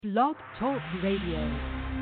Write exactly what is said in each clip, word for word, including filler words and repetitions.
Blog Talk Radio.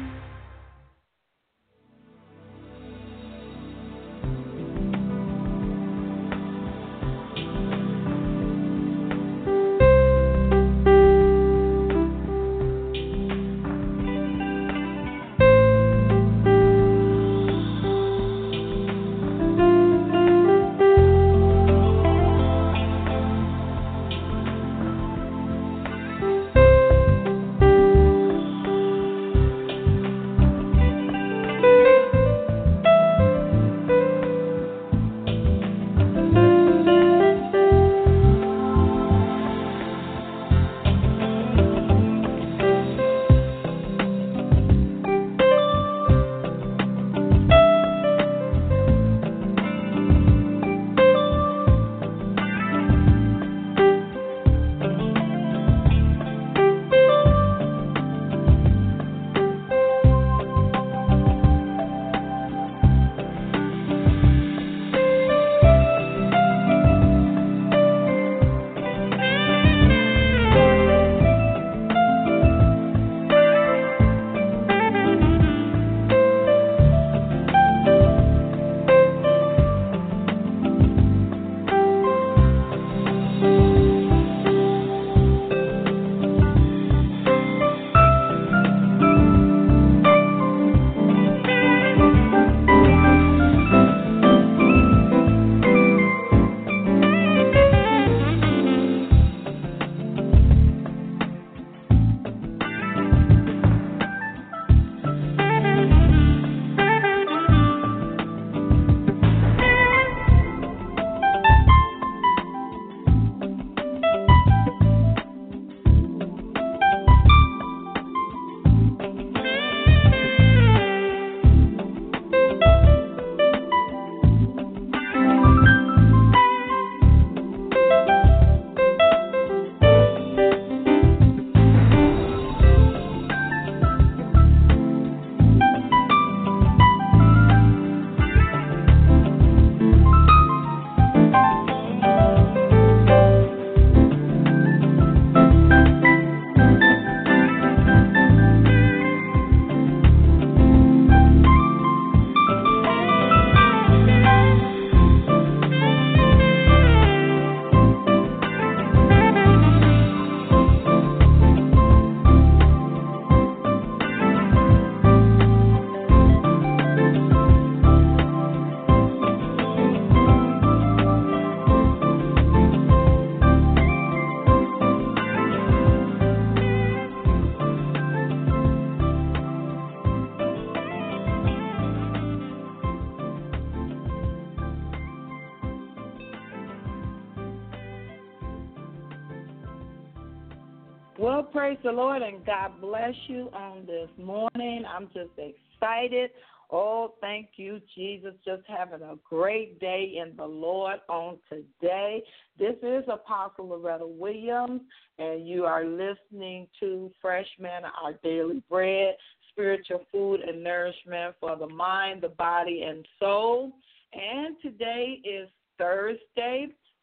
Well, praise the Lord and God bless you on this morning. I'm just excited. Oh, thank you, Jesus. Just having a great day in the Lord on today. This is Apostle Loretta Williams, and you are listening to Fresh Manna, Our Daily Bread, spiritual food and nourishment for the mind, the body, and soul. And today is Thursday,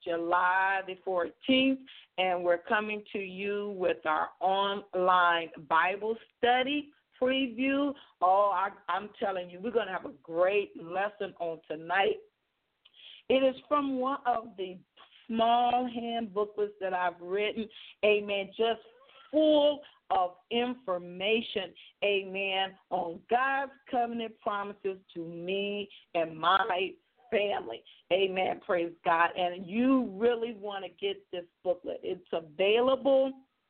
July the fourteenth, and we're coming to you with our online Bible study preview. Oh, I, I'm telling you, we're going to have a great lesson on tonight. It is from one of the small hand booklets that I've written, amen, just full of information, amen, on God's covenant promises to me and my family. Amen. Praise God. And you really want to get this booklet. It's available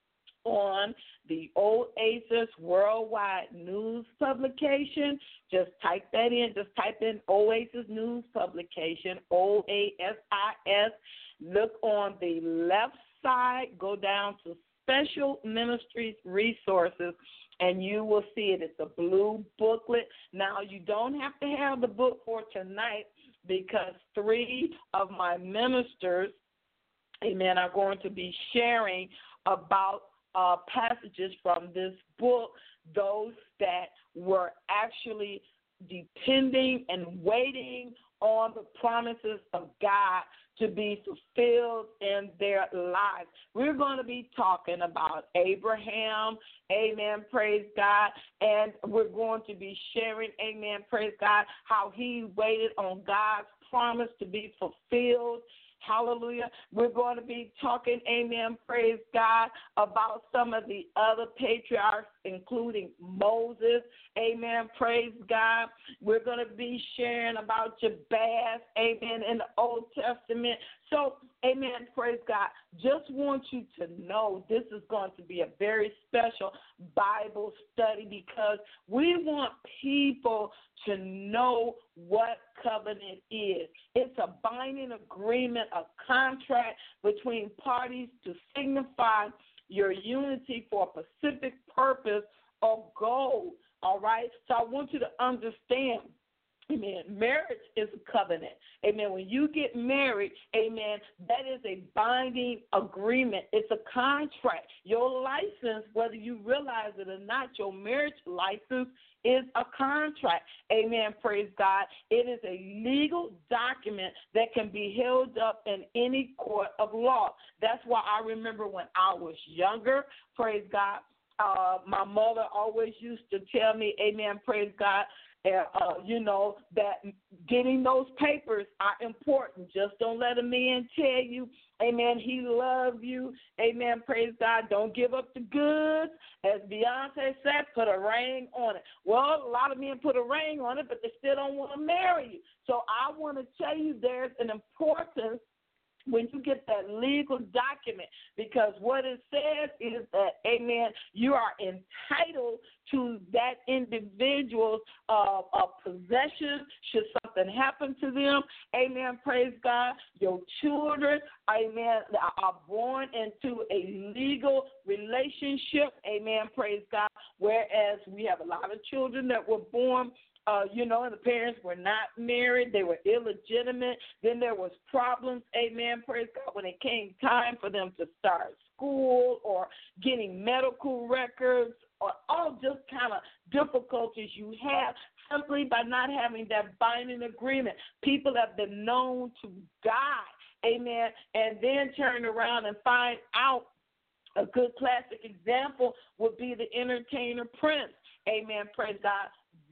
on the Oasis Worldwide News Publication. Just type that in. Just type in Oasis News Publication, O A S I S. Look on the left side. Go down to Special Ministries Resources, and you will see it. It's a blue booklet. Now, you don't have to have the book for tonight, because three of my ministers, amen, are going to be sharing about uh, passages from this book, those that were actually depending and waiting on the promises of God to be fulfilled in their lives. We're going to be talking about Abraham, amen, praise God, and we're going to be sharing, amen, praise God, how he waited on God's promise to be fulfilled. Hallelujah. We're going to be talking, amen, praise God, about some of the other patriarchs, including Moses, amen, praise God. We're going to be sharing about Jabez, amen, in the Old Testament. So, amen, praise God. Just want you to know this is going to be a very special Bible study because we want people to know what covenant is. It's a binding agreement, a contract between parties to signify your unity for a specific purpose or goal, all right? So I want you to understand, amen, marriage is a covenant. Amen. When you get married, amen, that is a binding agreement. It's a contract. Your license, whether you realize it or not, your marriage license is a contract. Amen. Praise God. It is a legal document that can be held up in any court of law. That's why I remember when I was younger, praise God, uh, my mother always used to tell me, amen, praise God, Uh, you know, that getting those papers are important. Just don't let a man tell you, amen, he loves you, amen, praise God. Don't give up the goods. As Beyonce said, put a ring on it. Well, a lot of men put a ring on it, but they still don't want to marry you. So I want to tell you there's an importance when you get that legal document, because what it says is that, amen, you are entitled to that individual's uh, uh, possession should something happen to them. Amen, praise God. Your children, amen, are born into a legal relationship. Amen, praise God. Whereas we have a lot of children that were born Uh, you know, and the parents were not married. They were illegitimate. Then there was problems, amen, praise God, when it came time for them to start school or getting medical records or all just kind of difficulties you have simply by not having that binding agreement. People have been known to die, amen, and then turn around and find out. A good classic example would be the entertainer Prince, amen, praise God,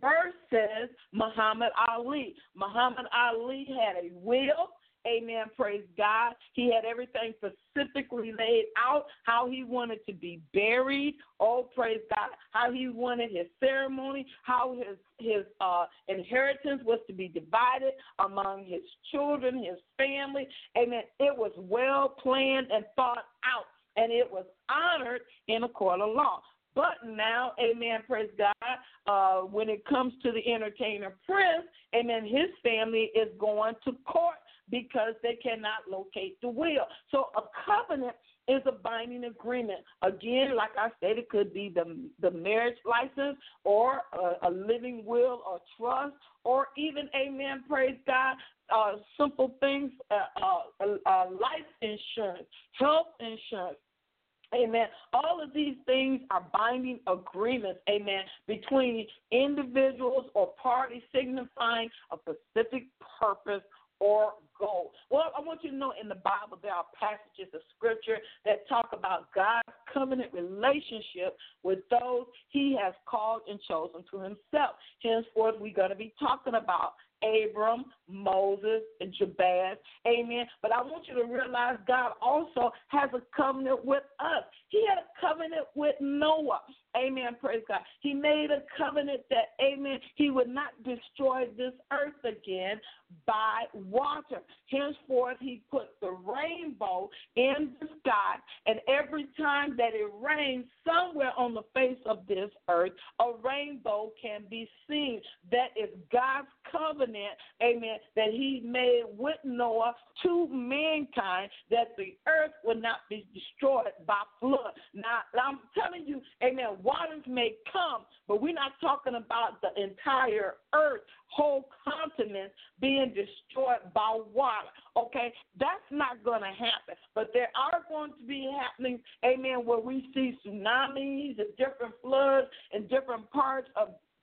versus Muhammad Ali. Muhammad Ali had a will, amen, praise God. He had everything specifically laid out, how he wanted to be buried, oh, praise God, how he wanted his ceremony, how his, his uh, inheritance was to be divided among his children, his family, amen. It was well planned and thought out, and it was honored in a court of law. But now, amen, praise God, uh, when it comes to the entertainer Prince, amen, his family is going to court because they cannot locate the will. So a covenant is a binding agreement. Again, like I said, it could be the, the marriage license or a, a living will or trust or even, amen, praise God, uh, simple things, uh, uh, uh, life insurance, health insurance. Amen. All of these things are binding agreements, amen, between individuals or parties signifying a specific purpose or goal. Well, I want you to know in the Bible there are passages of Scripture that talk about God's covenant relationship with those he has called and chosen to himself. Henceforth, we're going to be talking about Abram, Moses, and Jabez, amen. But I want you to realize God also has a covenant with us. He had a covenant with Noah, amen, praise God. He made a covenant that, amen, he would not destroy this earth again by water. Henceforth, he put the rainbow in the sky, and every time that it rains somewhere on the face of this earth, a rainbow can be seen. That is God's covenant, amen, that he made with Noah to mankind, that the earth would not be destroyed by flood. Now, I'm telling you, amen, waters may come, but we're not talking about the entire earth, whole continent being destroyed by water, okay? That's not going to happen. But there are going to be happenings, amen, where we see tsunamis and different floods in different parts of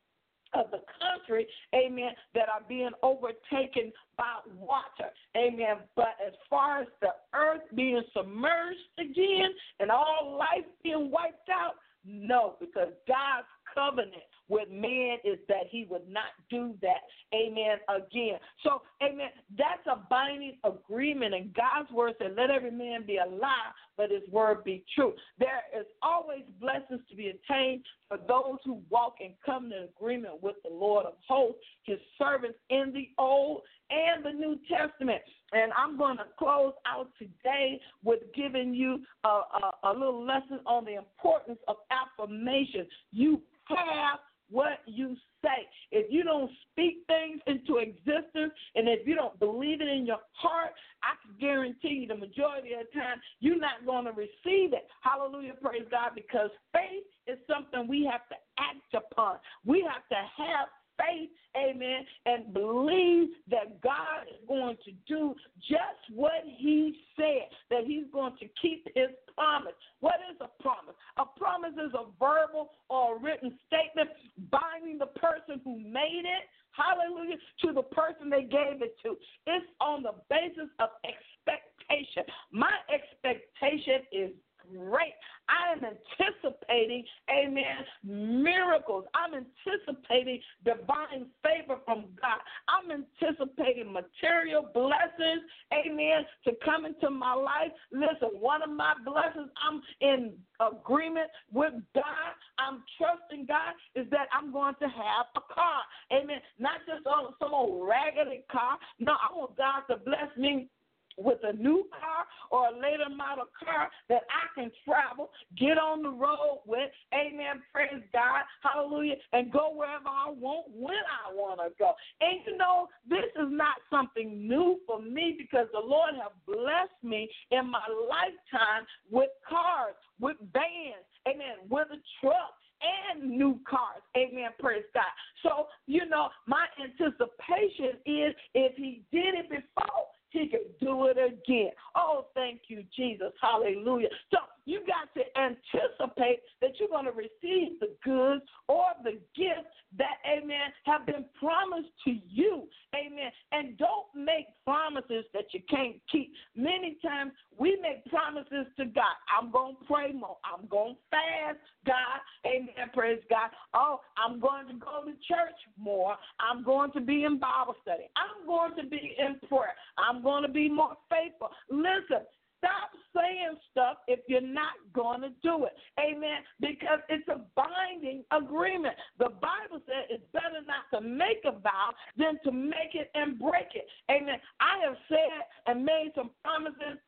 of the country, amen, that are being overtaken by water, amen. But as far as the earth being submerged again and all life being wiped out, no, because God's covenant with man is that he would not do that, amen, again. So, amen, that's a binding agreement, and God's word said, let every man be a lie, but his word be true. There is always blessings to be attained for those who walk in covenant agreement with the Lord of hosts, his servants in the Old and the New Testament. And I'm going to close out today with giving you a, a, a little lesson on the importance of affirmation. You have what you say. If you don't speak things into existence and if you don't believe it in your heart, I can guarantee you the majority of the time you're not going to receive it. Hallelujah, praise God, because faith is something we have to act upon. We have to have faith, amen, and believe that God is going to do just what he said, that he's going to keep his promise. What is a promise? A promise is a verbal or a written statement binding the person who made it, hallelujah, to the person they gave it to. It's on the basis of expectation. My expectation is great. I am anticipating, amen, miracles. I'm anticipating divine favor from God. I'm anticipating material blessings, amen, to come into my life. Listen, one of my blessings, I'm in agreement with God. I'm trusting God is that I'm going to have a car, amen, not just on some old raggedy car. No, I want God to bless me with a new car or a later model car that I can travel, get on the road with, amen, praise God, hallelujah, and go wherever I want when I want to go. And you know, this is not something new for me because the Lord have blessed me in my lifetime with cars, with vans, amen, with a truck, and new cars. Amen. Praise God. So, you know, my anticipation is if he did it before, he could do it again. Oh, thank you, Jesus. Hallelujah. So you got to anticipate that you're going to receive the goods or the gifts that, amen, have been promised to you. Amen. And don't make promises that you can't keep. Many times we make promises to God. I'm going to pray more. I'm going to fast, God. Amen. Praise God. Oh, I'm going to go to church more. I'm going to be in Bible study. I'm going to be in prayer. I'm going to be more faithful. Listen. Stop saying stuff if you're not going to do it. Amen. Because it's a binding agreement. The Bible says it's better not to make a vow than to make it and break it. Amen. I have said and made some promises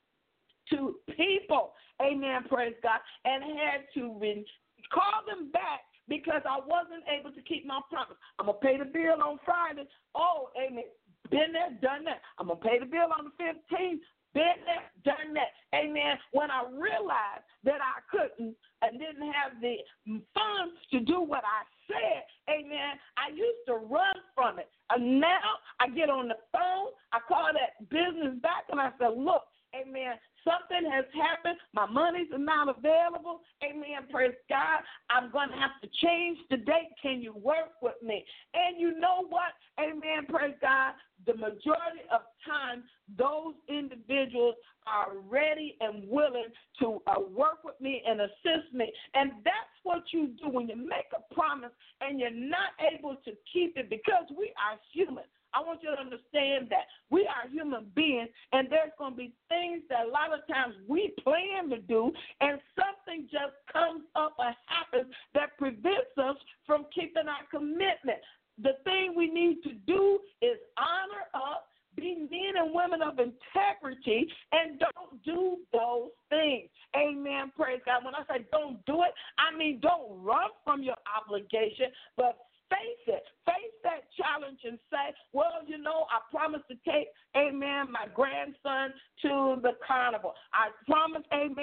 to people. Amen. Praise God. And had to re- call them back because I wasn't able to keep my promise. I'm going to pay the bill on Friday. Oh, amen. Been there, done that. I'm going to pay the bill on the fifteenth. Been there, done that. Amen. When I realized that I couldn't and didn't have the funds to do what I said, amen, I used to run from it. And now I get on the phone, I call that business back, and I say, look, amen, something has happened. My monies are not available. Amen. Praise God. I'm going to have to change the date. Can you work with me? And you know what? Amen. Praise God. The majority of times, those individuals are ready and willing to uh, work with me and assist me. And that's what you do when you make a promise and you're not able to keep it because we are human. I want you to understand that we are human beings, and there's going to be things that a lot of times we plan to do, and something just comes up or happens that prevents us from keeping our commitment. The thing we need to do is honor up, be men and women of integrity, and don't do those things. Amen. Praise God. When I say don't do it, I mean don't run from your obligation, but face it. Face that challenge and say, well, you know, I promised to take, amen, my grandson to the carnival. I promised, amen, to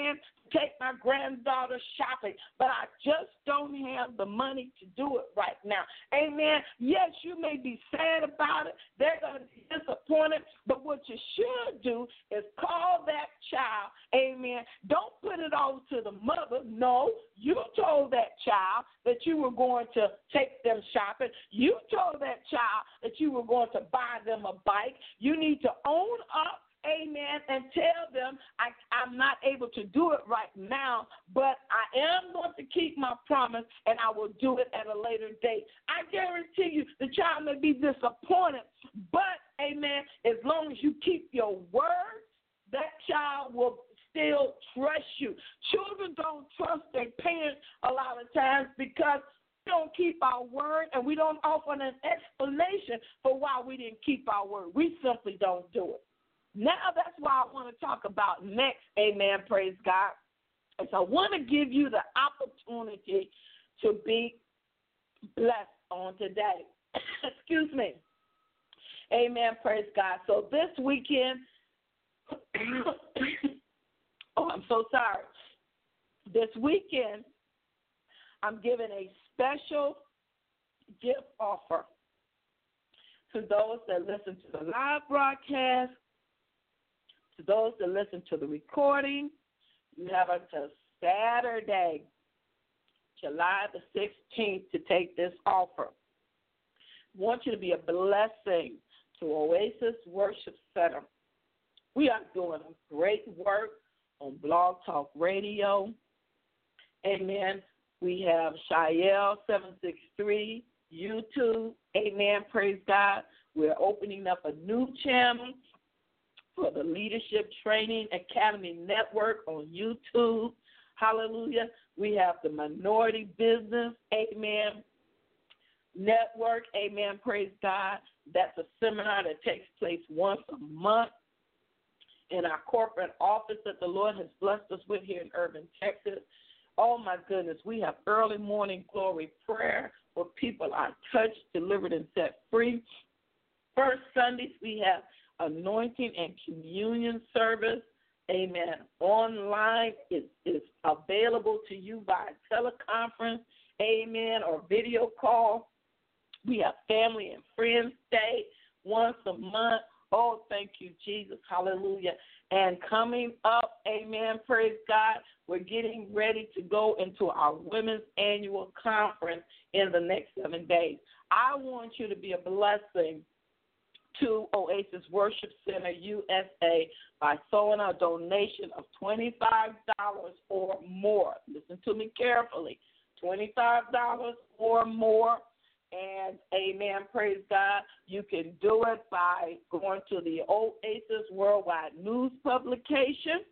take my granddaughter shopping, but I just don't have the money to do it right now. Amen. Yes, you may be sad about it. They're going to be disappointed, but what you should do is call that child. Amen. Don't put it off to the mother. No, you told that child that you were going to take them shopping. You told that child that you were going to buy them a bike. You need to own up, amen, and tell them, I, I'm not able to do it right now, but I am going to keep my promise, and I will do it at a later date. I guarantee you the child may be disappointed, but, amen, as long as you keep your word, that child will still trust you. Children don't trust their parents a lot of times because we don't keep our word, and we don't offer an explanation for why we didn't keep our word. We simply don't do it. Now that's why I want to talk about next, amen, praise God. And so I want to give you the opportunity to be blessed on today. Excuse me. Amen, praise God. So this weekend, oh, I'm so sorry. This weekend, I'm giving a special gift offer to those that listen to the live broadcast, to those that listen to the recording. You have until Saturday, July the sixteenth, to take this offer. I want you to be a blessing to Oasis Worship Center. We are doing a great work on Blog Talk Radio. Amen. We have Shael seven six three, YouTube. Amen. Praise God. We're opening up a new channel for the Leadership Training Academy Network on YouTube. Hallelujah. We have the Minority Business, amen, Network, amen, praise God. That's a seminar that takes place once a month in our corporate office that the Lord has blessed us with here in Irving, Texas. Oh, my goodness, we have early morning glory prayer where people are touched, delivered, and set free. First Sundays, we have anointing and communion service. Amen. Online is, is available to you by teleconference, amen, or video call. We have family and friends day once a month. Oh, thank you, Jesus. Hallelujah. And coming up, amen, praise God, we're getting ready to go into our Women's Annual Conference in the next seven days. I want you to be a blessing to Oasis Worship Center U S A by sowing a donation of twenty-five dollars or more. Listen to me carefully, twenty-five dollars or more. And, amen, praise God, you can do it by going to the Oasis Worldwide News publication.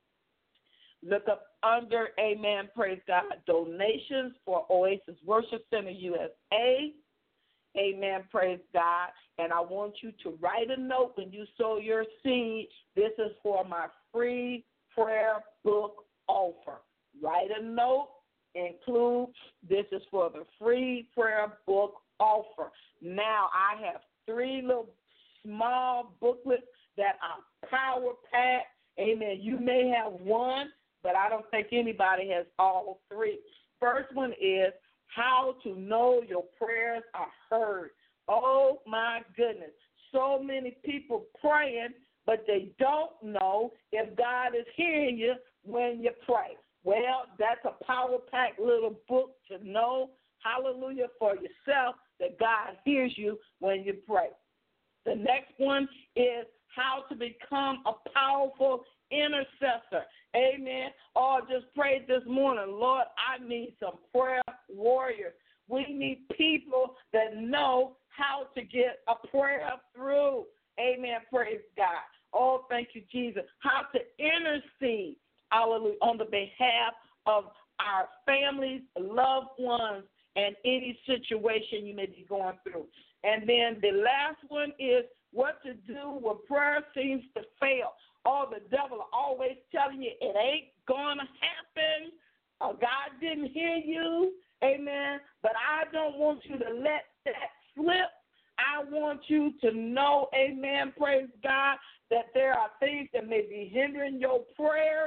Look up under, amen, praise God, donations for Oasis Worship Center U S A. Amen, praise God. And I want you to write a note when you sow your seed. This is for my free prayer book offer. Write a note. Include, this is for the free prayer book offer. Now, I have three little small booklets that are power-packed. Amen. You may have one, but I don't think anybody has all three. First one is how to know your prayers are heard. Oh, my goodness. So many people praying, but they don't know if God is hearing you when you pray. Well, that's a power-packed little book to know, hallelujah, for yourself that God hears you when you pray. The next one is how to become a powerful intercessor. Amen. Oh, just prayed this morning, Lord, I need some prayer warriors. We need people that know how to get a prayer through. Amen. Praise God. Oh, thank you, Jesus. How to intercede. Hallelujah, on the behalf of our families, loved ones, and any situation you may be going through. And then the last one is what to do when prayer seems to fail. Oh, the devil always telling you it ain't going to happen. Uh, God didn't hear you. Amen. But I don't want you to let that slip. I want you to know, amen, praise God, that there are things that may be hindering your prayers.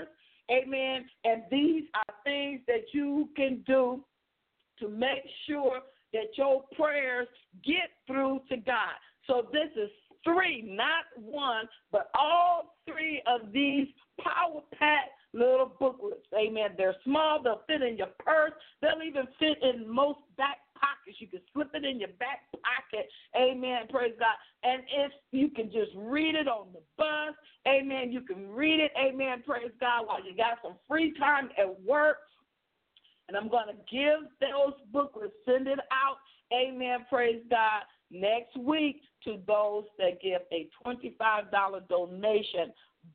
Amen. And these are things that you can do to make sure that your prayers get through to God. So this is three, not one, but all three of these power-packed little booklets. Amen. They're small. They'll fit in your purse. They'll even fit in most back pockets. You can slip it in your back pocket. Amen. Praise God. And if you can just read it on the bus, amen, you can read it, amen, praise God, while you got some free time at work. And I'm going to give those booklets, send it out, amen, praise God, next week to those that give a twenty-five dollars donation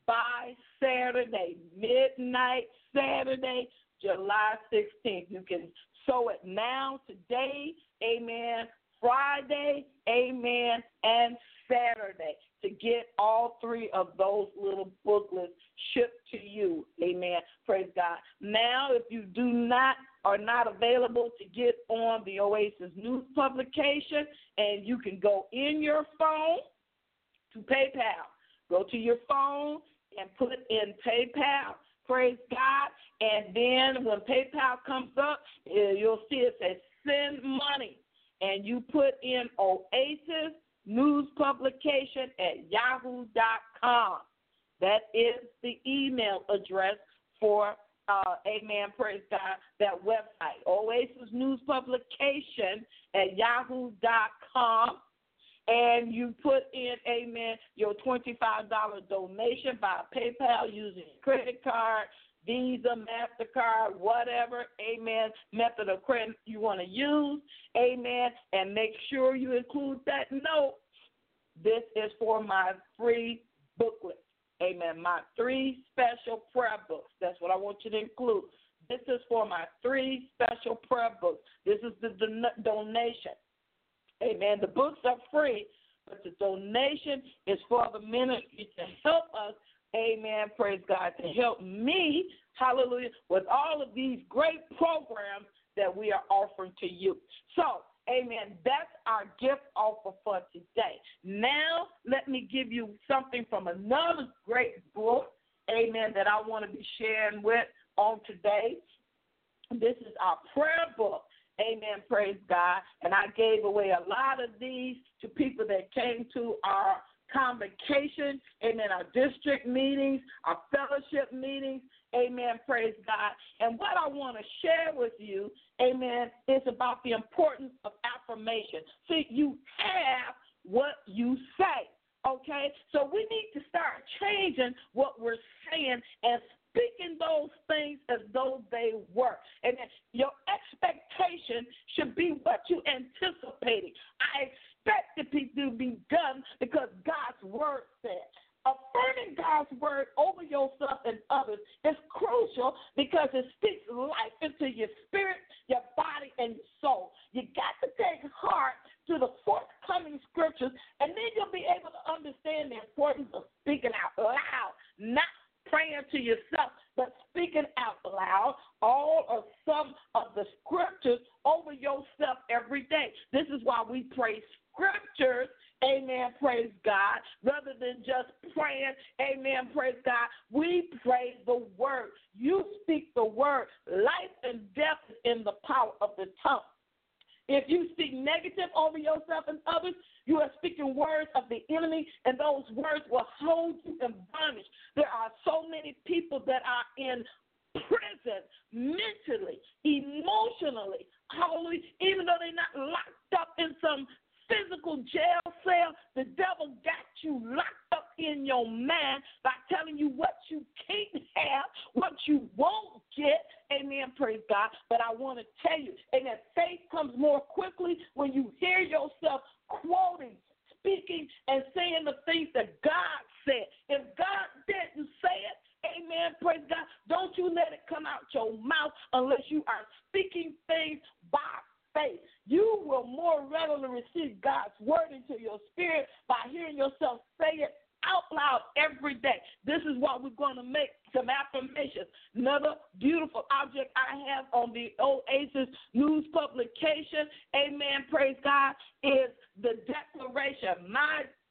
by Saturday, midnight Saturday, July sixteenth. You can sow it now, today, amen, Friday, amen, and Saturday to get all three of those little booklets shipped to you. Amen. Praise God. Now, if you do not are not available to get on the Oasis News publication, and you can go in your phone to PayPal. Go to your phone and put in PayPal. Praise God. And then when PayPal comes up, you'll see it says send money. And you put in Oasis News Publication at yahoo dot com. That is the email address for, uh, amen, praise God, that website, Oasis News Publication at yahoo dot com. And you put in, amen, your twenty-five dollars donation by PayPal using credit card, Visa, MasterCard, whatever, amen, method of credit you want to use, amen, and make sure you include that note. This is for my free booklet, amen, my three special prayer books. That's what I want you to include. This is for my three special prayer books. This is the don- donation. Amen. The books are free, but the donation is for the ministry to help us, amen, praise God, to help me, hallelujah, with all of these great programs that we are offering to you. So, amen, that's our gift offer for today. Now, let me give you something from another great book, amen, that I want to be sharing with on today. This is our prayer book. Amen, praise God. And I gave away a lot of these to people that came to our convocation, amen, our district meetings, our fellowship meetings, amen, praise God. And what I want to share with you, amen, is about the importance of affirmation. See, you have what you say, okay? So we need to start changing what we're saying and speaking those things as though they were. And your expectation should be what you anticipating. I expect it to be done because God's word said. Affirming God's word over yourself and others is crucial because it speaks life into your spirit, your body, and your soul. You got to take heart to the forthcoming scriptures, and then you'll be able to understand the importance of speaking out loud, not praying to yourself, but speaking out loud all or some of the scriptures over yourself every day. This is why we pray scriptures, amen, praise God, rather than just praying, amen, praise God. We pray the word. You speak the word. Life and death is in the power of the tongue. If you speak negative over yourself and others, you are speaking words of the enemy, and those words will hold you in bondage. There are so many people that are in prison mentally, emotionally, hallelujah, even though they're not locked up in some physical jail cell, the devil got you locked up in your mind by telling you what you can't have, what you won't get. Amen, praise God. But I want to tell you, amen, faith comes more quickly when you hear yourself quoting, speaking, and saying the things that God said. If God didn't say it, amen, praise God, don't you let it come out your mouth unless you are speaking things by faith. You will more readily receive God's word into your spirit by hearing yourself say it out loud every day. This is why we're going to make some affirmations. Another beautiful object I have on the Oasis News publication, amen, praise God, is the declaration. My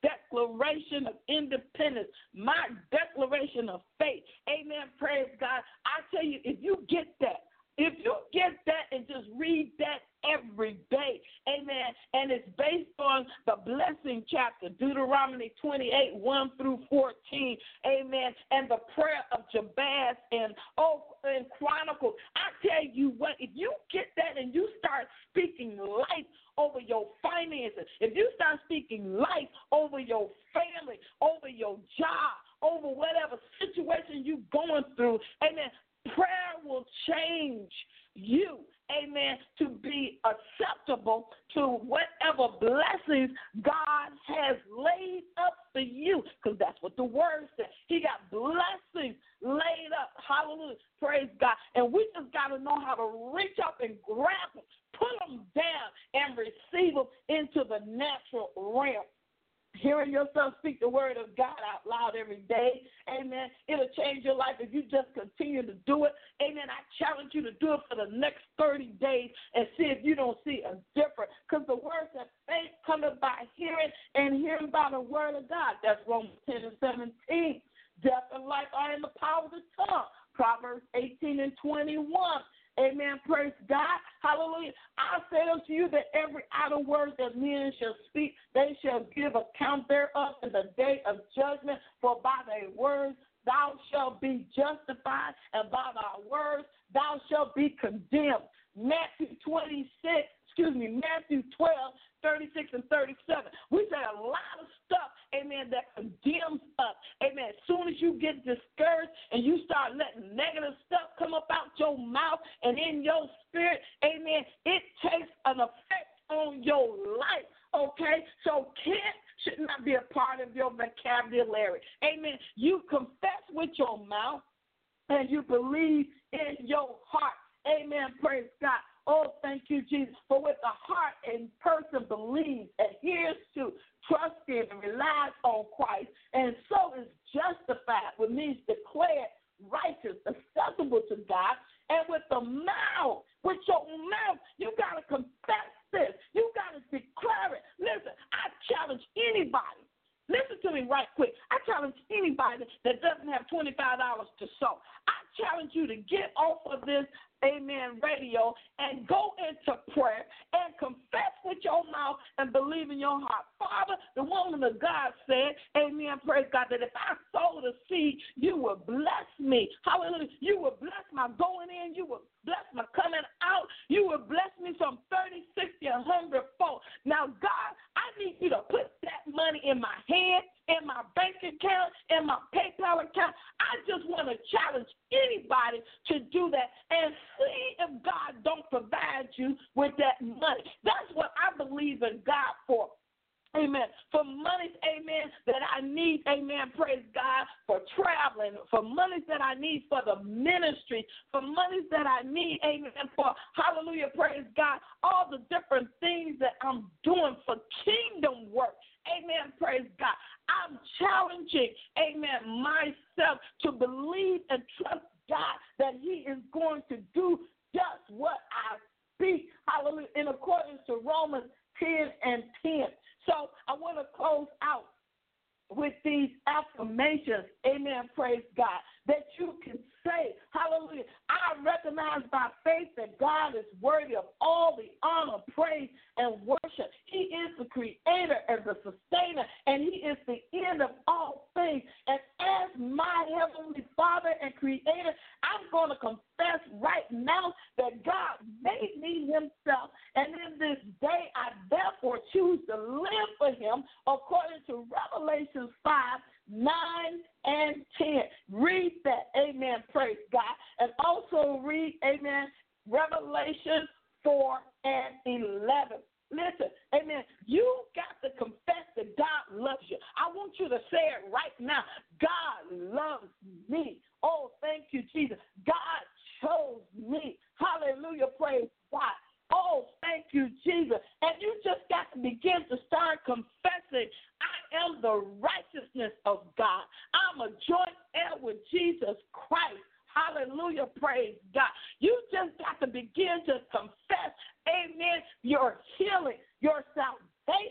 declaration of independence, my declaration of faith. Amen. Praise God. I tell you, if you get that, if you get that and just read that every day, amen, and it's based on the blessing chapter, Deuteronomy twenty-eight, one through fourteen, amen, and the prayer of Jabez and, oh, and Chronicles, I tell you what, if you get that and you start speaking life over your finances, if you start speaking life over your family, over your job, over whatever situation you're going through, amen, prayer will change you, amen, to be acceptable to whatever blessings God has laid up for you, because that's what the word says. He got blessings laid up. Hallelujah. Praise God. And we just got to know how to reach up and grab them, put them down, and receive them into the natural realm. Hearing yourself speak the word of God out loud every day, amen, it'll change your life if you just continue to do it. Amen. I challenge you to do it for the next thirty days and see if you don't see a difference, because the word says faith cometh by hearing, and hearing by the word of God. That's Romans ten and seventeen. Death and life are in the power of the tongue. Proverbs eighteen and twenty-one. Amen. Praise God. Hallelujah. I say unto you that every idle word that men shall speak, they shall give account thereof in the day of judgment. For by thy words thou shalt be justified, and by thy words thou shalt be condemned. Matthew twenty-six, excuse me, Matthew twelve, thirty-six and thirty-seven. We say a lot of stuff, amen, that condemns us. Amen. As soon as you get discouraged and you start letting negative stuff come up out your mouth and in your spirit, amen, it takes an effect on your life. Okay? So can't should not be a part of your vocabulary. Amen. You confess with your mouth and you believe in your heart. Amen. Praise God. Oh, thank you, Jesus. For with the heart a person believes, adheres to, trusts in, and relies on Christ, and so is justified, which means declared righteous, acceptable to God. And with the mouth, with your mouth, you got to confess this. You got to declare it. Listen, I challenge anybody. Listen to me right quick. I challenge anybody that doesn't have twenty-five dollars to sow. I challenge you to get off of this, amen, radio and go into prayer and confess with your mouth and believe in your heart. Father, the woman of God said, amen, praise God, that if I sow the seed, you will bless me. Hallelujah. You will bless my going in. You will bless my coming out. You will bless me from thirty, sixty, one hundred fold. Now, God, I need you to put that money in my hand, in my bank account, in my PayPal account. I just want to challenge anybody to do that and see if God don't provide you with that money. That's what I believe in God for. Amen. For monies, amen, that I need, amen, praise God, for traveling, for monies that I need for the ministry, for monies that I need, amen, for, hallelujah, praise God, all the different things that I'm doing for kingdom work. Amen, praise God. I'm challenging, amen, myself to believe and trust God that he is going to do just what I speak, hallelujah, in accordance to Romans ten and ten. So I want to close out with these affirmations, amen, praise God, that you can say, hallelujah, I recognize by faith that God is worthy of all the honor, praise, and worship. He is the creator and the sustainer, and he is the end of all things. And as my heavenly Father and creator, I'm going to confess right now that God made me himself, and in this day I therefore choose to live for him according to Revelation five, nine, and ten. Read that, amen, praise God. And also read, amen, Revelation four and eleven. Listen, amen, you got to confess that God loves you. I want you to say it right now. God loves me. Oh, thank you, Jesus. God chose me. Hallelujah, praise God. Oh, thank you, Jesus. And you just got to begin to start confessing, I am the righteousness of God. I'm a joint heir with Jesus Christ. Hallelujah, praise God. You just got to begin to confess, amen, your healing, your salvation.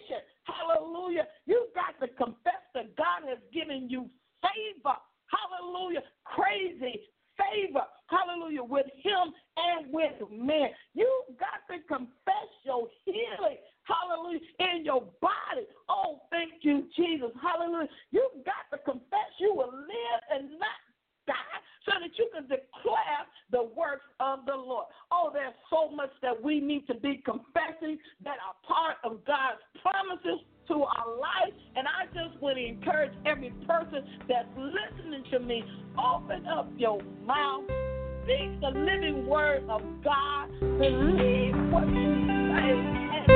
Hallelujah. You've got to confess that God has given you favor. Hallelujah. Crazy favor. Hallelujah. With him and with men. You've got to confess your healing. Hallelujah. In your body. Oh, thank you, Jesus. Hallelujah. You've got to confess you will live and not die so that you can declare the works of the Lord. Oh, there's so much that we need to be confessing that are part of God's promises to our life. And I just want to encourage every person that's listening to me, open up your mouth, speak the living word of God, believe what you say, and